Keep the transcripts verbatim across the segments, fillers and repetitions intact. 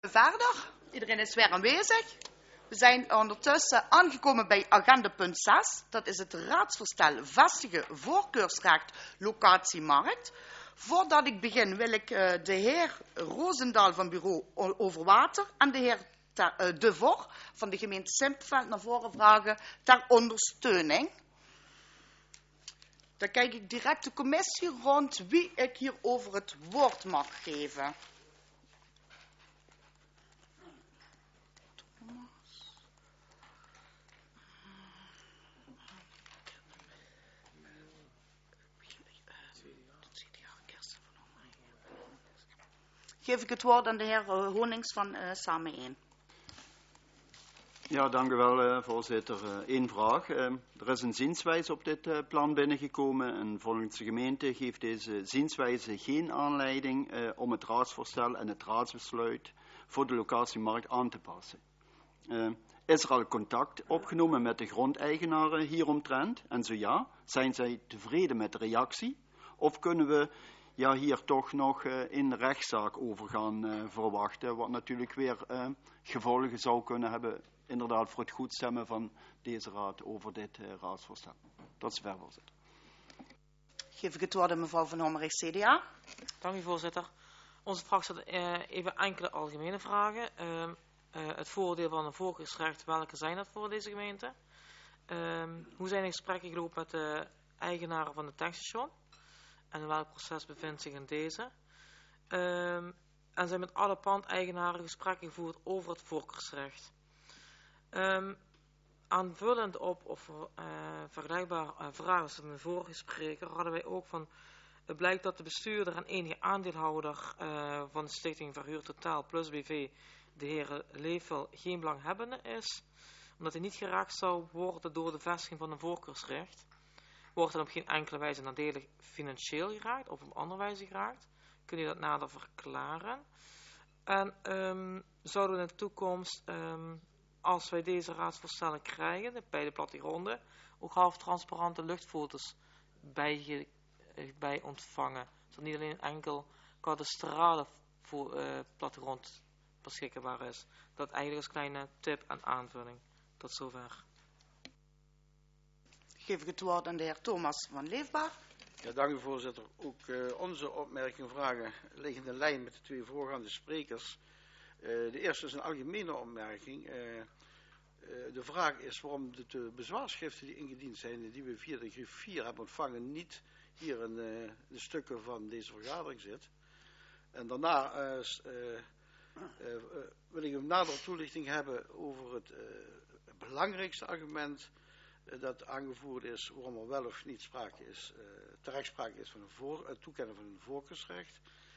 Verder, iedereen is weer aanwezig. We zijn ondertussen aangekomen bij agenda punt zes. Dat is het raadsvoorstel vestigen voorkeursrecht locatiemarkt. Voordat ik begin wil ik uh, de heer Roosendaal van bureau Overwater en de heer ter, uh, De Voor van de gemeente Simpelveld naar voren vragen ter ondersteuning. Dan kijk ik direct de commissie rond wie ik hierover het woord mag geven. Geef ik het woord aan de heer Honings van uh, Samen één. Ja, dank u wel, uh, voorzitter. Eén uh, vraag. Uh, er is een zienswijze op dit uh, plan binnengekomen en volgens de gemeente geeft deze zienswijze geen aanleiding uh, om het raadsvoorstel en het raadsbesluit voor de locatiemarkt aan te passen. Uh, is er al contact opgenomen met de grondeigenaren hieromtrent? En zo ja, zijn zij tevreden met de reactie? Of kunnen we ja, hier toch nog uh, in de rechtszaak over gaan uh, verwachten, wat natuurlijk weer uh, gevolgen zou kunnen hebben, inderdaad, voor het goedstemmen van deze raad over dit uh, raadsvoorstel. Tot zover, voorzitter. Geef ik het woord aan mevrouw Van Hommerich, C D A. Dank u, voorzitter. Onze fractie had uh, even enkele algemene vragen. Uh, uh, het voordeel van een voorkeursrecht, welke zijn dat voor deze gemeente? Uh, hoe zijn de gesprekken gelopen met de eigenaren van het tankstation? En in welk proces bevindt zich in deze? Um, en zijn met alle pandeigenaren gesprekken gevoerd over het voorkeursrecht. Um, aanvullend op of uh, vergelijkbaar uh, vragen als de vorige spreker hadden wij ook van het blijkt dat de bestuurder en enige aandeelhouder uh, van de Stichting Verhuur Totaal plus B V, de heer Leefel, geen belanghebbende is, omdat hij niet geraakt zou worden door de vestiging van een voorkeursrecht. Wordt dan op geen enkele wijze nadelig financieel geraakt of op andere wijze geraakt? Kun je dat nader verklaren? En um, zouden we in de toekomst, um, als wij deze raadsvoorstellen krijgen, bij de plattegronden, ook half transparante luchtfoto's bij, bij ontvangen? Zodat niet alleen enkel kadastrale voor, uh, plattegrond beschikbaar is. Dat eigenlijk als kleine tip en aanvulling. Tot zover. Geef ik het woord aan de heer Thomas van Leefbaar. Ja, dank u, voorzitter. Ook uh, onze opmerkingen en vragen liggen in lijn met de twee voorgaande sprekers. Uh, de eerste is een algemene opmerking. Uh, uh, de vraag is waarom de, de bezwaarschriften die ingediend zijn, die we via de grief vier hebben ontvangen, niet hier in uh, de stukken van deze vergadering zit. En daarna uh, uh, uh, uh, wil ik een nadere toelichting hebben over het uh, belangrijkste argument dat aangevoerd is waarom er wel of niet sprake is, uh, terecht sprake is van een voor, uh, toekennen van een voorkeursrecht.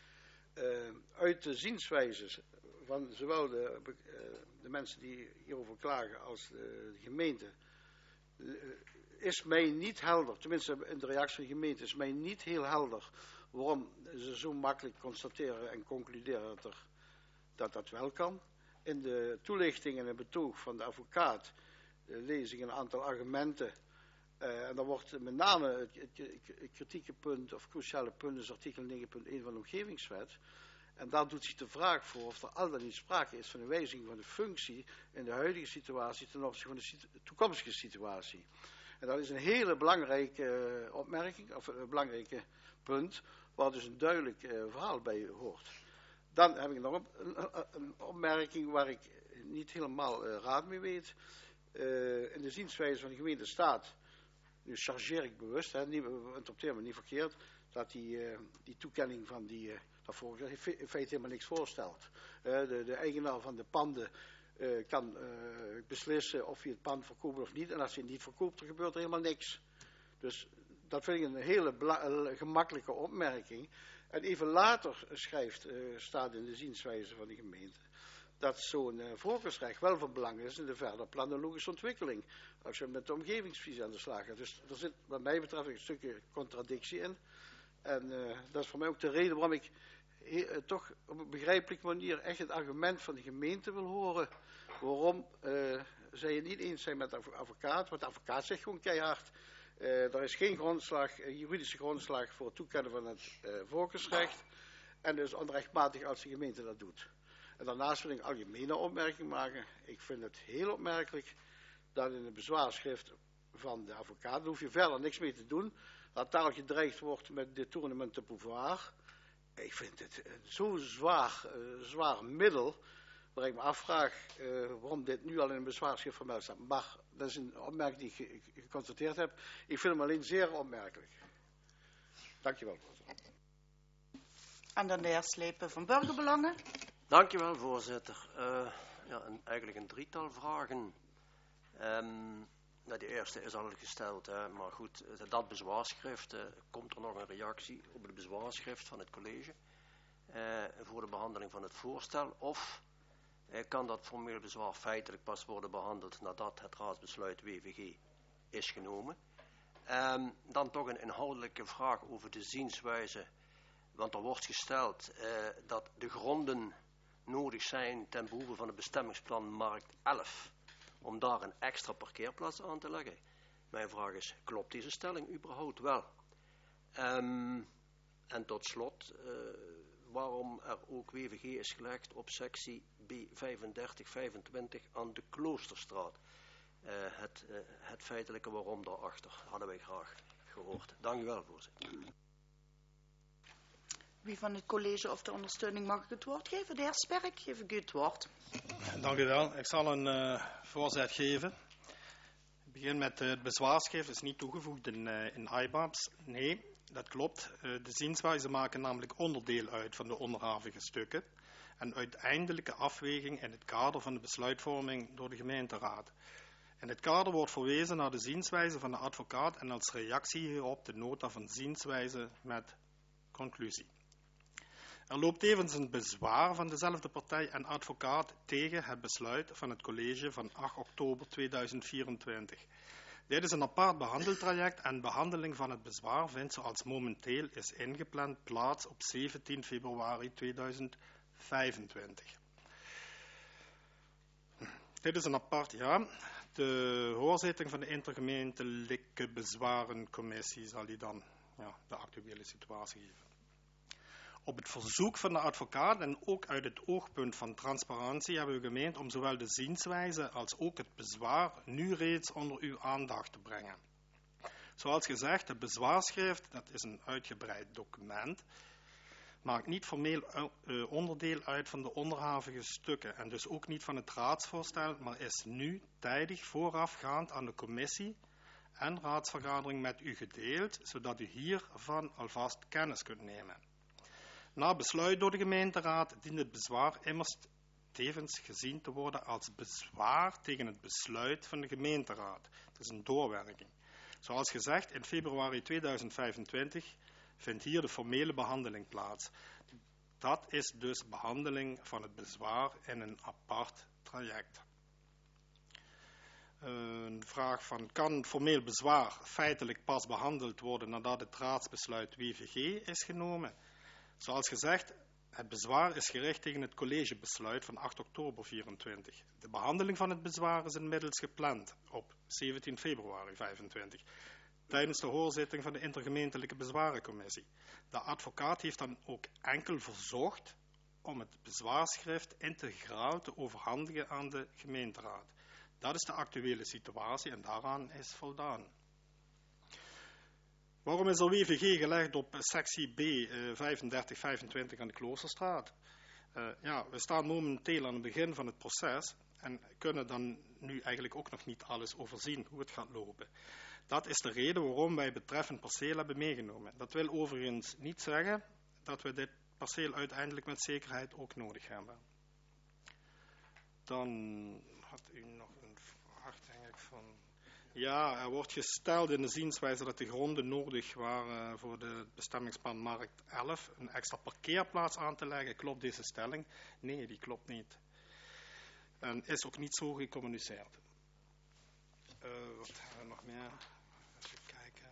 Uh, uit de zienswijzes van zowel de, uh, de mensen die hierover klagen als de, de gemeente, uh, is mij niet helder, tenminste in de reactie van de gemeente, is mij niet heel helder waarom ze zo makkelijk constateren en concluderen dat, er, dat dat wel kan. In de toelichting en het betoog van de advocaat Uh, lees ik een aantal argumenten. Uh, en dan wordt met name het, het, het kritieke punt of cruciale punt is artikel negen punt één van de omgevingswet. En daar doet zich de vraag voor of er al dan niet sprake is van een wijziging van de functie in de huidige situatie ten opzichte van de situ- toekomstige situatie. En dat is een hele belangrijke uh, opmerking, of een belangrijke punt, waar dus een duidelijk uh, verhaal bij hoort. Dan heb ik nog een, een, een opmerking waar ik niet helemaal uh, raad mee weet. Uh, in de zienswijze van de gemeente staat, nu chargeer ik bewust, hè, niet, interpreteer me niet verkeerd, dat die, uh, die toekenning van die, uh, dat volgens in feite helemaal niks voorstelt. Uh, de, de eigenaar van de panden uh, kan uh, beslissen of hij het pand verkoopt of niet, en als hij het niet verkoopt, dan gebeurt er helemaal niks. Dus dat vind ik een hele bela- gemakkelijke opmerking. En even later schrijft, uh, staat in de zienswijze van de gemeente, dat zo'n uh, voorkeursrecht wel van belang is in de verdere planologische ontwikkeling. Als je met de omgevingsvisie aan de slag gaat. Dus er zit wat mij betreft een stukje contradictie in. En uh, dat is voor mij ook de reden waarom ik he, uh, toch op een begrijpelijke manier echt het argument van de gemeente wil horen. Waarom uh, zij het niet eens zijn met de advocaat. Want de advocaat zegt gewoon keihard. Uh, er is geen grondslag, uh, juridische grondslag voor het toekennen van het uh, voorkeursrecht. En dus onrechtmatig als de gemeente dat doet. En daarnaast wil ik een algemene opmerking maken. Ik vind het heel opmerkelijk dat in het bezwaarschrift van de advocaat, daar hoef je verder niks mee te doen, dat taal gedreigd wordt met détournement de pouvoir. Ik vind het zo'n zwaar, uh, zwaar middel, waar ik me afvraag uh, waarom dit nu al in een bezwaarschrift vermeld staat. Maar dat is een opmerking die ik geconstateerd heb. Ik vind hem alleen zeer opmerkelijk. Dankjewel. En dan de heer Slepen van Burgerbelangen. Dankjewel, voorzitter. Uh, ja, een, eigenlijk een drietal vragen. Um, nou, de eerste is al gesteld, hè, maar goed, dat bezwaarschrift, uh, komt er nog een reactie op het bezwaarschrift van het college uh, voor de behandeling van het voorstel, of uh, kan dat formeel bezwaar feitelijk pas worden behandeld nadat het raadsbesluit W V G is genomen? Um, dan toch een inhoudelijke vraag over de zienswijze, want er wordt gesteld uh, dat de gronden nodig zijn ten behoeve van het bestemmingsplan Markt elf, om daar een extra parkeerplaats aan te leggen. Mijn vraag is, klopt deze stelling überhaupt wel? Um, en tot slot, uh, waarom er ook W V G is gelegd op sectie B vijfendertig vijfentwintig aan de Kloosterstraat. Uh, het, uh, het feitelijke waarom daarachter hadden wij graag gehoord. Dank u wel, voorzitter. Wie van het college of de ondersteuning mag ik het woord geven? De heer Sperk, geef ik u het woord. Dank u wel. Ik zal een uh, voorzet geven. Ik begin met uh, het bezwaarschrift. Het is niet toegevoegd in, uh, in I B A B S. Nee, dat klopt. Uh, de zienswijzen maken namelijk onderdeel uit van de onderhavige stukken. En uiteindelijke afweging in het kader van de besluitvorming door de gemeenteraad. In het kader wordt verwezen naar de zienswijze van de advocaat en als reactie hierop de nota van zienswijze met conclusie. Er loopt tevens een bezwaar van dezelfde partij en advocaat tegen het besluit van het college van acht oktober tweeduizend vierentwintig. Dit is een apart behandeltraject en behandeling van het bezwaar vindt, zoals momenteel is ingepland, plaats op zeventien februari tweeduizend vijfentwintig. Dit is een apart, ja. De hoorzitting van de intergemeentelijke bezwarencommissie zal die dan ja, de actuele situatie geven. Op het verzoek van de advocaat en ook uit het oogpunt van transparantie hebben we gemeend om zowel de zienswijze als ook het bezwaar nu reeds onder uw aandacht te brengen. Zoals gezegd, het bezwaarschrift, dat is een uitgebreid document, maakt niet formeel uh, onderdeel uit van de onderhavige stukken en dus ook niet van het raadsvoorstel, maar is nu tijdig voorafgaand aan de commissie en raadsvergadering met u gedeeld, zodat u hiervan alvast kennis kunt nemen. Na besluit door de gemeenteraad dient het bezwaar immers tevens gezien te worden als bezwaar tegen het besluit van de gemeenteraad. Het is een doorwerking. Zoals gezegd, in februari tweeduizend vijfentwintig vindt hier de formele behandeling plaats. Dat is dus behandeling van het bezwaar in een apart traject. Een vraag van, kan formeel bezwaar feitelijk pas behandeld worden nadat het raadsbesluit W V G is genomen? Zoals gezegd, het bezwaar is gericht tegen het collegebesluit van acht oktober vierentwintig. De behandeling van het bezwaar is inmiddels gepland op zeventien februari vijfentwintig. Tijdens de hoorzitting van de intergemeentelijke bezwarencommissie. De advocaat heeft dan ook enkel verzocht om het bezwaarschrift integraal te overhandigen aan de gemeenteraad. Dat is de actuele situatie en daaraan is voldaan. Waarom is er W V G gelegd op sectie B uh, vijfendertig vijfentwintig aan de Kloosterstraat? Uh, ja, we staan momenteel aan het begin van het proces en kunnen dan nu eigenlijk ook nog niet alles overzien hoe het gaat lopen. Dat is de reden waarom wij betreffend perceel hebben meegenomen. Dat wil overigens niet zeggen dat we dit perceel uiteindelijk met zekerheid ook nodig hebben. Dan had u nog een vraag, denk ik, van... Ja, er wordt gesteld in de zienswijze dat de gronden nodig waren voor de bestemmingsplan Markt elf een extra parkeerplaats aan te leggen. Klopt deze stelling? Nee, die klopt niet. En is ook niet zo gecommuniceerd. Uh, wat hebben we nog meer? Even kijken.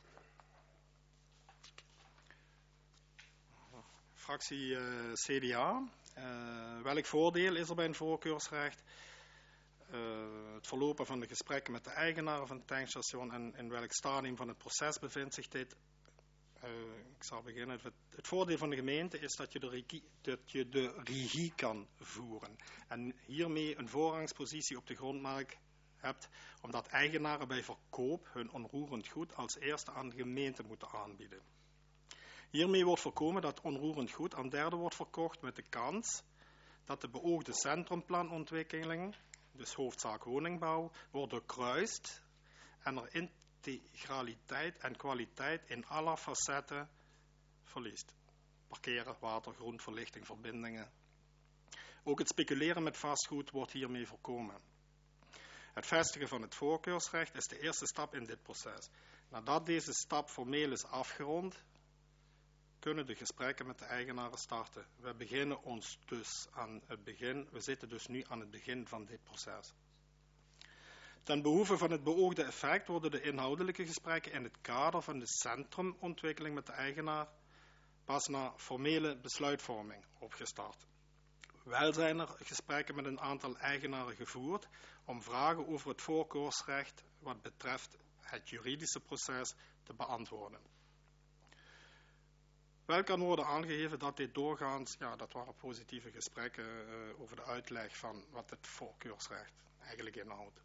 Fractie uh, C D A. Uh, welk voordeel is er bij een voorkeursrecht? Uh, het verlopen van de gesprekken met de eigenaar van het tankstation en in welk stadium van het proces bevindt zich dit. uh, ik zal beginnen. Het, het voordeel van de gemeente is dat je, de regie, dat je de regie kan voeren. En hiermee een voorrangspositie op de grondmarkt hebt, omdat eigenaren bij verkoop hun onroerend goed als eerste aan de gemeente moeten aanbieden. Hiermee wordt voorkomen dat onroerend goed aan derden wordt verkocht met de kans dat de beoogde centrumplanontwikkeling, dus hoofdzaak woningbouw, wordt doorkruist en er integraliteit en kwaliteit in alle facetten verliest. Parkeren, water, groen, verlichting, verbindingen. Ook het speculeren met vastgoed wordt hiermee voorkomen. Het vestigen van het voorkeursrecht is de eerste stap in dit proces. Nadat deze stap formeel is afgerond, kunnen de gesprekken met de eigenaren starten. We beginnen ons dus aan het begin, we zitten dus nu aan het begin van dit proces. Ten behoeve van het beoogde effect worden de inhoudelijke gesprekken in het kader van de centrumontwikkeling met de eigenaar pas na formele besluitvorming opgestart. Wel zijn er gesprekken met een aantal eigenaren gevoerd om vragen over het voorkeursrecht wat betreft het juridische proces te beantwoorden. Wel kan worden aangegeven dat dit doorgaans, ja, dat waren positieve gesprekken uh, over de uitleg van wat het voorkeursrecht eigenlijk inhoudt.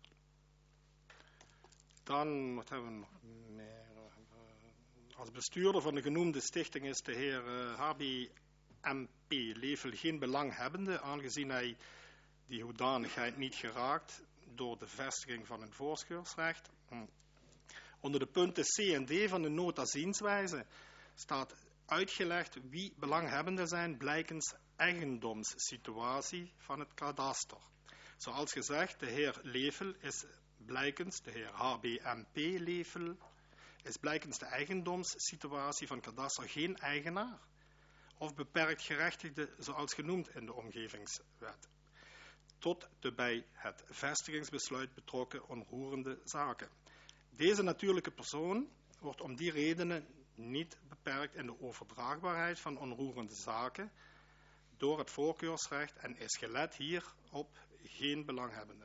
Dan, wat hebben we nog meer? Uh, als bestuurder van de genoemde stichting is de heer uh, H B M P Level geen belanghebbende, aangezien hij die hoedanigheid niet geraakt door de vestiging van het voorkeursrecht. Hm. Onder de punten C en D van de nota zienswijze staat uitgelegd wie belanghebbenden zijn blijkens eigendomssituatie van het kadaster. Zoals gezegd, de heer Level is blijkens, de heer H B M P Level, is blijkens de eigendomssituatie van kadaster geen eigenaar of beperkt gerechtigde zoals genoemd in de omgevingswet, tot de bij het vestigingsbesluit betrokken onroerende zaken. Deze natuurlijke persoon wordt om die redenen niet beperkt in de overdraagbaarheid van onroerende zaken door het voorkeursrecht en is gelet hierop geen belanghebbende.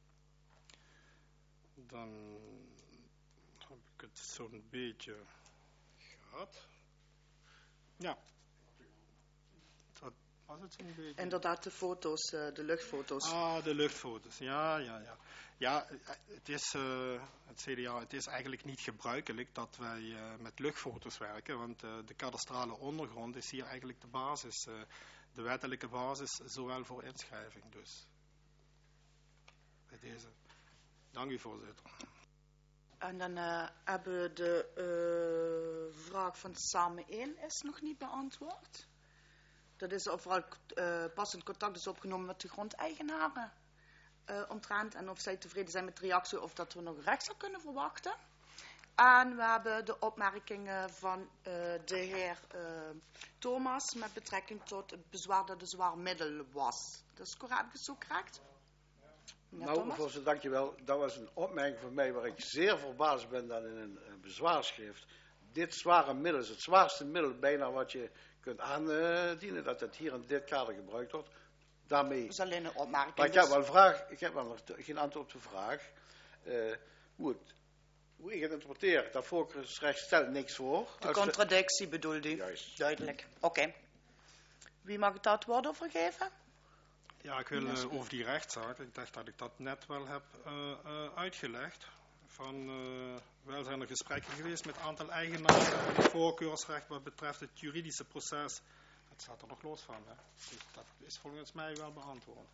Dan heb ik het zo'n beetje gehad. Ja. Dat was het zo'n beetje. Inderdaad, de foto's, de luchtfoto's. Ah, de luchtfoto's. Ja, ja, ja. Ja, het is, uh, het C D A, het is eigenlijk niet gebruikelijk dat wij uh, met luchtfoto's werken, want uh, de kadastrale ondergrond is hier eigenlijk de basis, uh, de wettelijke basis, zowel voor inschrijving dus. Bij deze. Dank u, voorzitter. En dan uh, hebben we de uh, vraag van Samen één is nog niet beantwoord. Dat is of er al uh, passend contact is opgenomen met de grondeigenaren. Uh, omtrent en of zij tevreden zijn met de reactie of dat we nog rechtszaak kunnen verwachten. En we hebben de opmerkingen van uh, de heer uh, Thomas met betrekking tot het bezwaar dat een zwaar middel was. Dat is correct, heb ik het zo correct? Ja, nou, voorzitter, dankjewel. Dat was een opmerking van mij waar ik zeer verbaasd ben dan in een uh, bezwaarschrift. Dit zware middel is het zwaarste middel bijna wat je kunt aandienen, dat het hier in dit kader gebruikt wordt. Daarmee. Dat is alleen een opmerking. Maar ik heb wel een vraag, ik heb wel nog geen antwoord op de vraag. Uh, hoe, het, hoe ik het interpreteer, dat voorkeursrecht stelt niks voor. De contradictie de... bedoelde u? Juist. Duidelijk. Oké. Okay. Wie mag het daar het woord over geven? Ja, ik wil uh, over die rechtszaak, ik dacht dat ik dat net wel heb uh, uh, uitgelegd. Van, uh, wel zijn er gesprekken geweest met een aantal eigenaren, het voorkeursrecht wat betreft het juridische proces. Dat staat er nog los van, hè. Dus dat is volgens mij wel beantwoord.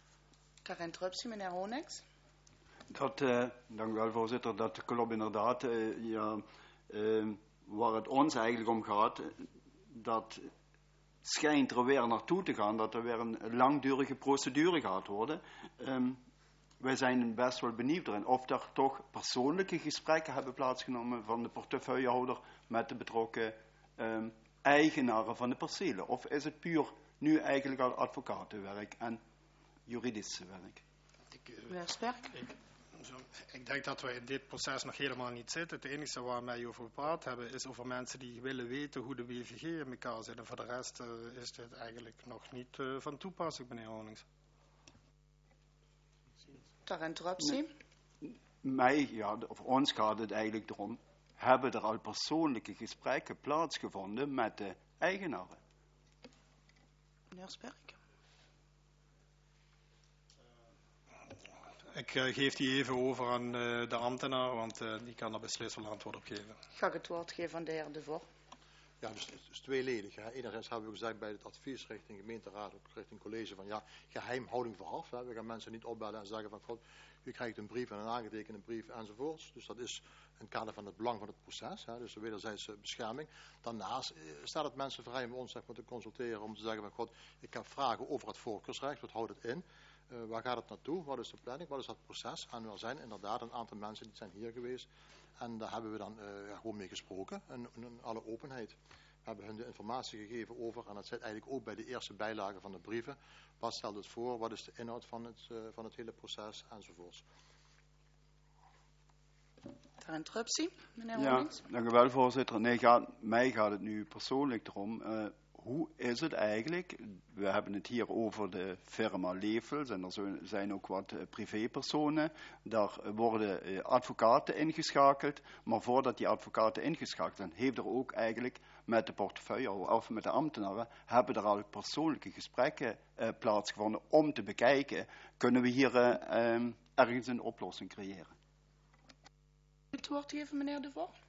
Ter interruptie, meneer Honings. Dat, uh, dank u wel, voorzitter. Dat klopt inderdaad. Uh, ja, uh, waar het ons eigenlijk om gaat, dat schijnt er weer naartoe te gaan, dat er weer een langdurige procedure gaat worden. Um, wij zijn best wel benieuwd erin of er toch persoonlijke gesprekken hebben plaatsgenomen van de portefeuillehouder met de betrokken um, eigenaren van de percelen. Of is het puur nu eigenlijk al advocatenwerk en juridische werk? Meneer Sterk? Ik, ik denk dat we in dit proces nog helemaal niet zitten. Het enige waar wij over gepraat hebben is over mensen die willen weten hoe de W V G in elkaar zit. En voor de rest uh, is dit eigenlijk nog niet uh, van toepassing, meneer Honings. Ter interruptie? Nee. Mij, ja, voor ons gaat het eigenlijk erom hebben er al persoonlijke gesprekken plaatsgevonden met de eigenaren? Meneer Sperk. Ik uh, geef die even over aan uh, de ambtenaar, want uh, die kan daar beslist wel antwoord op geven. Ga ik het woord geven aan de heer De Voor. Ja, dus het is tweeledig. Hè. Enerzijds hebben we gezegd bij het advies richting gemeenteraad, ook richting college, van ja, geheimhouding vooraf. Hè. We gaan mensen niet opbellen en zeggen van god, u krijgt een brief en een aangetekende brief enzovoorts. Dus dat is in het kader van het belang van het proces, hè. Dus de wederzijdse bescherming. Daarnaast eh, staat het mensen vrij om ons zeg maar, te consulteren om te zeggen van god, ik heb vragen over het voorkeursrecht, wat houdt het in? Uh, waar gaat het naartoe? Wat is de planning? Wat is dat proces? En er zijn inderdaad een aantal mensen die zijn hier geweest. En daar hebben we dan uh, ja, gewoon mee gesproken. En in alle openheid. We hebben hun de informatie gegeven over. En dat zit eigenlijk ook bij de eerste bijlagen van de brieven. Wat stelt het voor? Wat is de inhoud van het, uh, van het hele proces? Enzovoorts. Ter interruptie, meneer Ja, Hollings. dank u wel, voorzitter. Nee, gaat, mij gaat het nu persoonlijk erom. Uh, Hoe is het eigenlijk? We hebben het hier over de firma Levels en er zijn ook wat privépersonen. Daar worden advocaten ingeschakeld. Maar voordat die advocaten ingeschakeld zijn, heeft er ook eigenlijk met de portefeuille of met de ambtenaren, hebben er al persoonlijke gesprekken uh, plaatsgevonden om te bekijken, kunnen we hier uh, um, ergens een oplossing creëren? Het woord geven, meneer De Voor.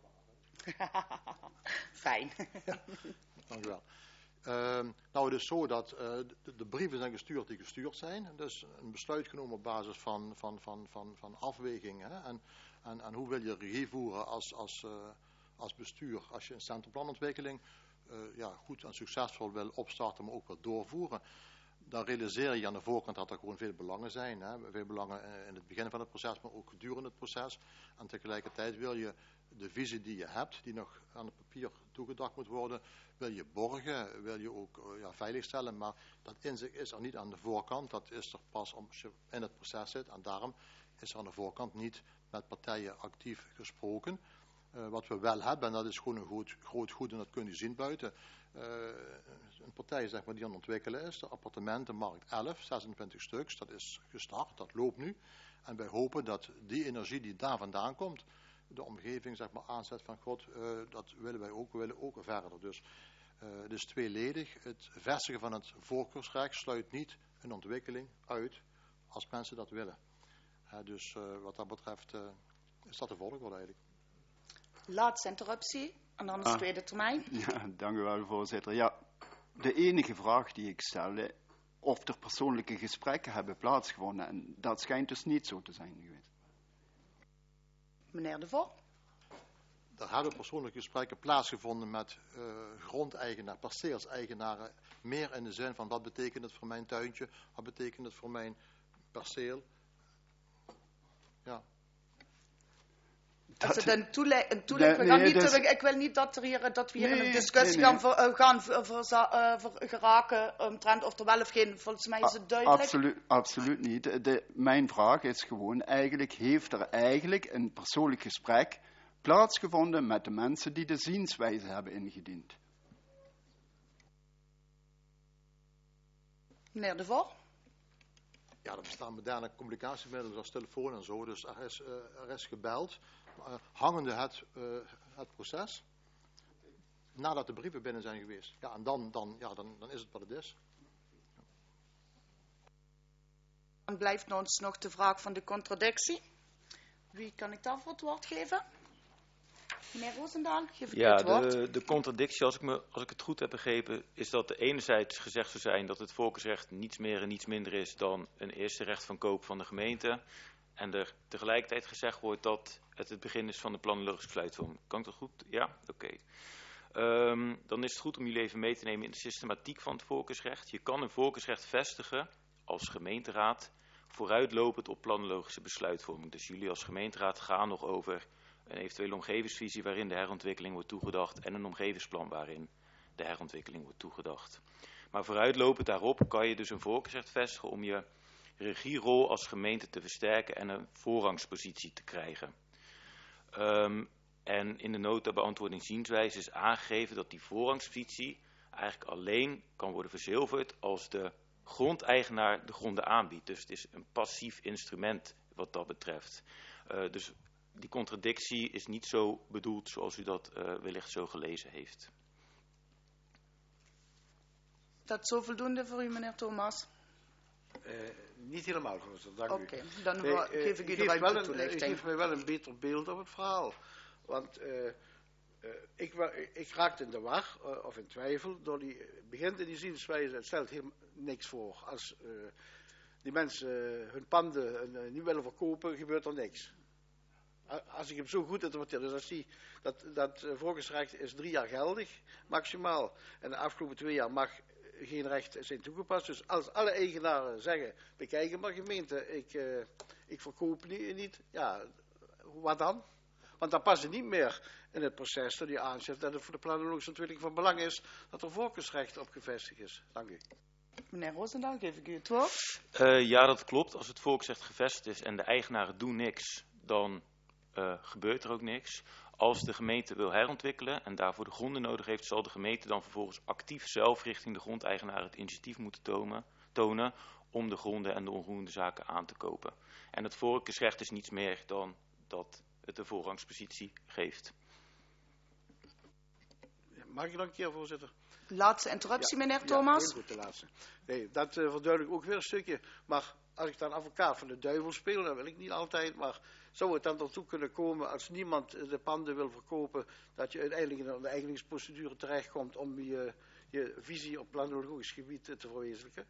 Fijn. Ja. Dank u wel. Uh, nou, het is zo dat uh, de, de brieven zijn gestuurd die gestuurd zijn. Dus een besluit genomen op basis van, van, van, van, van afweging. Hè? En, en, en hoe wil je regie voeren als, als, uh, als bestuur? Als je een centrumplanontwikkeling uh, ja, goed en succesvol wil opstarten, maar ook wil doorvoeren. Dan realiseer je aan de voorkant dat er gewoon veel belangen zijn. Hè? Veel belangen in het begin van het proces, maar ook gedurende het proces. En tegelijkertijd wil je de visie die je hebt, die nog aan het papier toegedacht moet worden, wil je borgen, wil je ook uh, ja, veiligstellen. Maar dat inzicht is er niet aan de voorkant. Dat is er pas als je in het proces zit. En daarom is er aan de voorkant niet met partijen actief gesproken. Uh, wat we wel hebben, en dat is gewoon een groot, groot goed, en dat kun je zien buiten. Uh, een partij zeg maar, die aan het ontwikkelen is, de appartementenmarkt elf, zesentwintig stuks, dat is gestart, dat loopt nu. En wij hopen dat die energie die daar vandaan komt, de omgeving zeg maar, aanzet van god, uh, dat willen wij ook, we willen ook verder. Dus uh, het is tweeledig. Het vestigen van het voorkeursrecht sluit niet een ontwikkeling uit als mensen dat willen. Uh, dus uh, wat dat betreft uh, is dat de volgorde eigenlijk. Laatste interruptie en dan de ah. tweede termijn. Ja, dank u wel, voorzitter. Ja, de enige vraag die ik stelde, of er persoonlijke gesprekken hebben plaatsgevonden. En dat schijnt dus niet zo te zijn geweest. Meneer De Voor. Er hebben persoonlijke gesprekken plaatsgevonden met uh, grondeigenaren, perceelseigenaren. Meer in de zin van wat betekent het voor mijn tuintje, wat betekent het voor mijn perceel. Ja. Als het een toelichting, toele nee, nee, dus, ik wil niet dat, er hier, dat we hier nee, in een discussie nee, nee. gaan, ver, gaan ver, ver, uh, ver, geraken omtrent of er wel of geen. Volgens mij is het duidelijk. Absoluut, absoluut niet. De, mijn vraag is gewoon, eigenlijk heeft er eigenlijk een persoonlijk gesprek plaatsgevonden met de mensen die de zienswijze hebben ingediend. Meneer De Voor. Ja, er bestaan moderne communicatiemiddelen zoals telefoon en zo, dus er is, uh, er is gebeld. Uh, hangende het, uh, het proces, nadat de brieven binnen zijn geweest. Ja, en dan, dan, ja, dan, dan is het wat het is. Ja. Dan blijft ons nog de vraag van de contradictie. Wie kan ik daarvoor het woord geven? Meneer Roosendaal, geef ik ja, het woord. De, de contradictie, als ik, me, als ik het goed heb begrepen, is dat er enerzijds gezegd zou zijn dat het voorkeursrecht niets meer en niets minder is dan een eerste recht van koop van de gemeente. En er tegelijkertijd gezegd wordt dat het het begin is van de planologische besluitvorming. Kan ik dat goed? Ja? Oké. Okay. Um, dan is het goed om jullie even mee te nemen in de systematiek van het voorkeursrecht. Je kan een voorkeursrecht vestigen als gemeenteraad vooruitlopend op planologische besluitvorming. Dus jullie als gemeenteraad gaan nog over een eventuele omgevingsvisie waarin de herontwikkeling wordt toegedacht en een omgevingsplan waarin de herontwikkeling wordt toegedacht. Maar vooruitlopend daarop kan je dus een voorkeursrecht vestigen om je regierol als gemeente te versterken en een voorrangspositie te krijgen. Um, en in de nota beantwoording zienswijze is aangegeven dat die voorrangspositie eigenlijk alleen kan worden verzilverd als de grondeigenaar de gronden aanbiedt. Dus het is een passief instrument wat dat betreft. Uh, dus die contradictie is niet zo bedoeld zoals u dat uh, wellicht zo gelezen heeft. Dat is zo voldoende voor u, meneer Thomas? Uh, niet helemaal, voorzitter. Dank Oké, okay, dan nee, uh, geef ik u de ruimte toelichting. U geeft mij wel een beter beeld op het verhaal. Want uh, uh, ik, ik raakte in de war, uh, of in twijfel, door die, begint in die zienswijze, het stelt helemaal niks voor. Als uh, die mensen uh, hun panden uh, niet willen verkopen, gebeurt er niks. Als ik hem zo goed interpreteer, dus als die, dat, dat uh, volksrecht is drie jaar geldig, maximaal. En de afgelopen twee jaar mag geen recht zijn toegepast. Dus als alle eigenaren zeggen, bekijken maar gemeente, ik, uh, ik verkoop niet, niet, ja, wat dan? Want dan past het niet meer in het proces dat u aanzet dat het voor de planologische ontwikkeling van belang is dat er volksrecht op gevestigd is. Dank u. Meneer Roosendaal, geef ik u het woord. Uh, ja, dat klopt. Als het volksrecht gevestigd is en de eigenaren doen niks, dan uh, gebeurt er ook niks. Als de gemeente wil herontwikkelen en daarvoor de gronden nodig heeft, zal de gemeente dan vervolgens actief zelf richting de grondeigenaar het initiatief moeten tonen, tonen om de gronden en de onroerende zaken aan te kopen. En het volksrecht is niets meer dan dat het de voorrangspositie geeft. Mag ik dan een keer, voorzitter? Laatste interruptie, ja, meneer ja, Thomas. heel goed, de laatste. Nee, dat uh, verduidelijkt ook weer een stukje. Maar als ik dan advocaat van de duivel speel, dat wil ik niet altijd, maar zou het dan ertoe kunnen komen als niemand de panden wil verkopen, dat je uiteindelijk in de eigenlingsprocedure terechtkomt om je, je visie op planologisch gebied te verwezenlijken?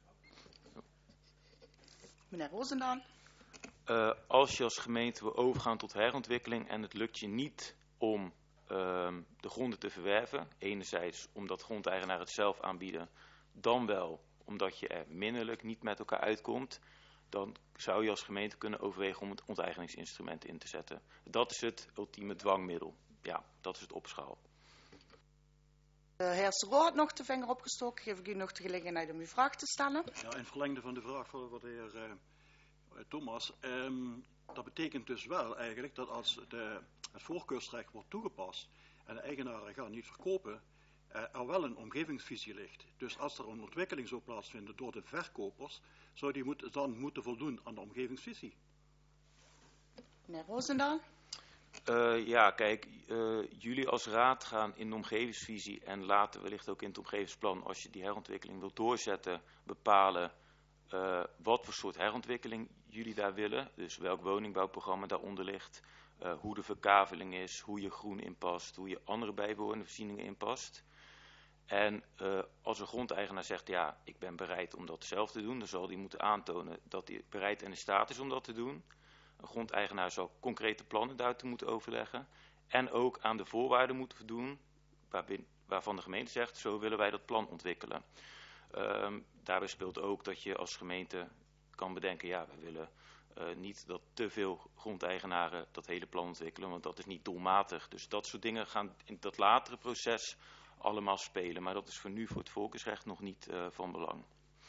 Meneer Roosendaal. Uh, als je als gemeente wil overgaan tot herontwikkeling en het lukt je niet om uh, de gronden te verwerven, enerzijds omdat grondeigenaren het zelf aanbieden, dan wel omdat je er minderlijk niet met elkaar uitkomt, dan zou je als gemeente kunnen overwegen om het onteigeningsinstrument in te zetten. Dat is het ultieme dwangmiddel. Ja, dat is het opschaal. De heer Sero had nog de vinger opgestoken. Geef ik u nog de gelegenheid om uw vraag te stellen. Ja, in verlengde van de vraag van de heer uh, Thomas. Um, dat betekent dus wel eigenlijk dat als de, het voorkeursrecht wordt toegepast en de eigenaren gaan niet verkopen, uh, er wel een omgevingsvisie ligt. Dus als er een ontwikkeling zou plaatsvinden door de verkopers, zou die moet, dan moeten voldoen aan de omgevingsvisie. Meneer Roosendaal. Uh, ja, kijk, uh, jullie als raad gaan in de omgevingsvisie en later wellicht ook in het omgevingsplan, als je die herontwikkeling wilt doorzetten, bepalen uh, wat voor soort herontwikkeling jullie daar willen. Dus welk woningbouwprogramma daaronder ligt, uh, hoe de verkaveling is, hoe je groen inpast, hoe je andere bijbehorende voorzieningen inpast. En uh, als een grondeigenaar zegt, ja, ik ben bereid om dat zelf te doen, dan zal die moeten aantonen dat hij bereid en in staat is om dat te doen. Een grondeigenaar zal concrete plannen daartoe moeten overleggen en ook aan de voorwaarden moeten voldoen waarvan de gemeente zegt, zo willen wij dat plan ontwikkelen. Um, daarbij speelt ook dat je als gemeente kan bedenken, ja, we willen uh, niet dat te veel grondeigenaren dat hele plan ontwikkelen, want dat is niet doelmatig. Dus dat soort dingen gaan in dat latere proces allemaal spelen, maar dat is voor nu voor het volksrecht nog niet uh, van belang.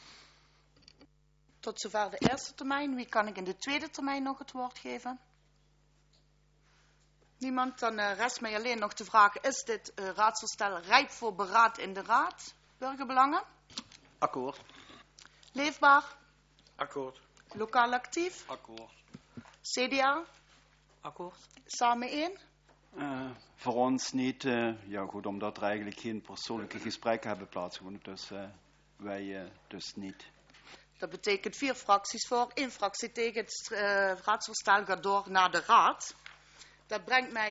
Tot zover de eerste termijn. Wie kan ik in de tweede termijn nog het woord geven? Niemand? Dan uh, rest mij alleen nog te vragen, is dit uh, raadsvoorstel rijp voor beraad in de raad? Burgerbelangen? Akkoord. Leefbaar? Akkoord. Lokaal actief? Akkoord. C D A? Akkoord. Samen één? Uh, voor ons niet. Uh, ja goed, omdat er eigenlijk geen persoonlijke gesprekken hebben plaatsgevonden. Dus uh, wij uh, dus niet. Dat betekent vier fracties voor, één fractie tegen. Het uh, raadsvoorstel gaat door naar de raad. Dat brengt mij